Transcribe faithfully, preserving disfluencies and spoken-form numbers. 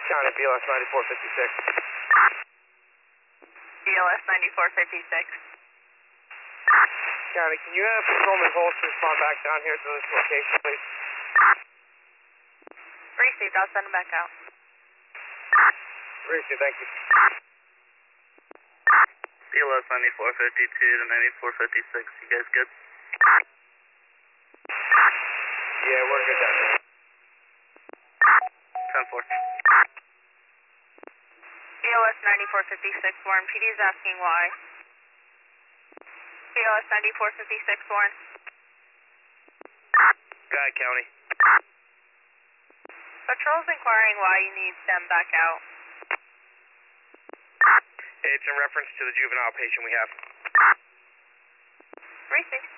County, B L S ninety-four fifty-six. B L S ninety-four fifty-six. County, can you have Patrolman Holster respond back down here to this location, please? Received, I'll send him back out. Received, thank you. B L S ninety-four fifty-two to ninety-four fifty-six, you guys good? Yeah, we're good down here. ten four. B L S ninety-four fifty-six, Warren, P D is asking why. B L S ninety-four fifty-six, Warren. Go ahead, County. Patrol's inquiring why you need them back out. It's in reference to the juvenile patient we have. Received.